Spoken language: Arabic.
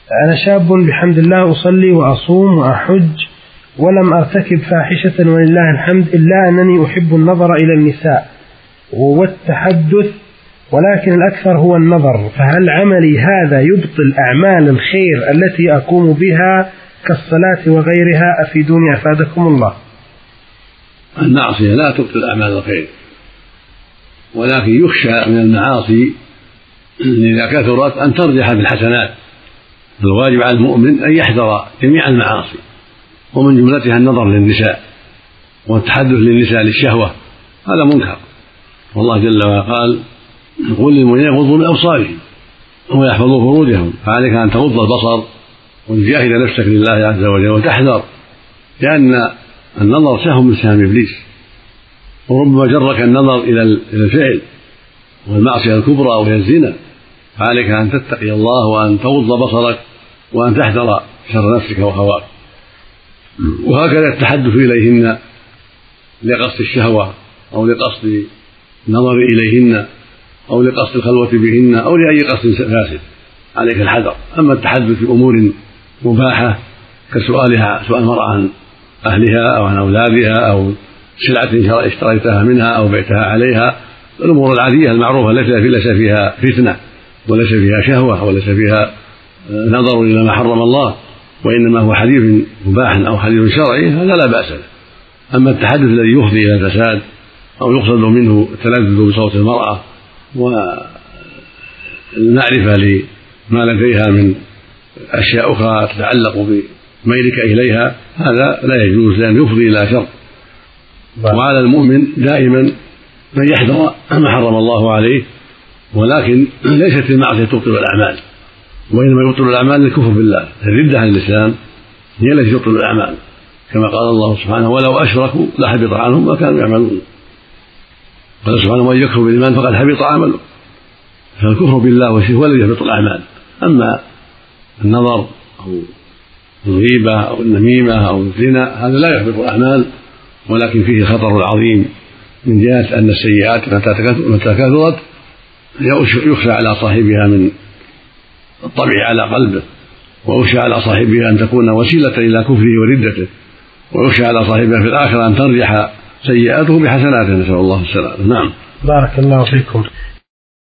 أنا شاب بحمد الله أصلي وأصوم وأحج ولم أرتكب فاحشة ولله الحمد، إلا أنني أحب النظر إلى النساء والتحدث، ولكن الأكثر هو النظر، فهل عملي هذا يبطل أعمال الخير التي أقوم بها كالصلاة وغيرها؟ أفيدوني أفادكم الله. المعصية لا تبطل أعمال الخير، ولكن يخشى من المعاصي إذا كثرت أن ترجح بالحسنات. الواجب على المؤمن أن يحذر جميع المعاصي، ومن جملتها النظر للنساء والتحدث للنساء للشهوة، هذا منكر. والله جل وعلا قال: قل للمؤمنين يغضوا من أبصارهم ويحفظوا فروجهم، فعليك أن تغض البصر وتجاهد نفسك لله عز وجل وتحذر، لأن النظر سهم من سهم إبليس، وربما جرك النظر إلى الفعل والمعصية الكبرى وهي الزنا، فعليك أن تتقي الله وأن تغض بصرك وأن تحذر شر نفسك وهواك. وهكذا التحدث إليهن لقصد الشهوة أو لقصد النظر إليهن أو لقصد الخلوة بهن أو لأي قصد فاسد، عليك الحذر. أما التحدث في أمور مباحة كسؤالها سؤال المرأة عن أهلها أو عن أولادها أو سلعة اشتريتها منها أو بعتها عليها، الأمور العادية المعروفة ليس فيها فتنة وليس فيها شهوة وليس فيها نظر إلى ما حرم الله، وإنما هو حديث مباح أو حديث شرعي، هذا لا بأس له. أما التحدث الذي يفضي إلى الفساد أو يقصد منه التلذذ بصوت المرأة والمعرفة لما لديها من أشياء أخرى تتعلق بميلك إليها، هذا لا يجوز، لأن يفضي إلى شر. وعلى المؤمن دائما من يحذر ما حرم الله عليه، ولكن ليست المعصية تبطل الأعمال، وإنما يبطل الأعمال الكفر بالله، الردة عن الإسلام هي التي تبطل الأعمال، كما قال الله سبحانه: ولو أشركوا لحبط عنهم ما كانوا يعملون. قال سبحانه: ومن يكفر بالإيمان فقد حبط عمله. فالكفر بالله هو الذي يحبط الأعمال. أما النظر أو الغيبة أو النميمة أو الزنا هذا لا يحبط الأعمال، ولكن فيه خطر عظيم من جهة أن السيئات متى كثرت يخشى على صاحبها من الطبع على قلبه، ويخشى على صاحبها أن تكون وسيلة إلى كفره وردته، ويخشى على صاحبها في الآخرة أن ترجح سيئاته بحسناته، نسأل الله السلامة. نعم. بارك الله فيكم.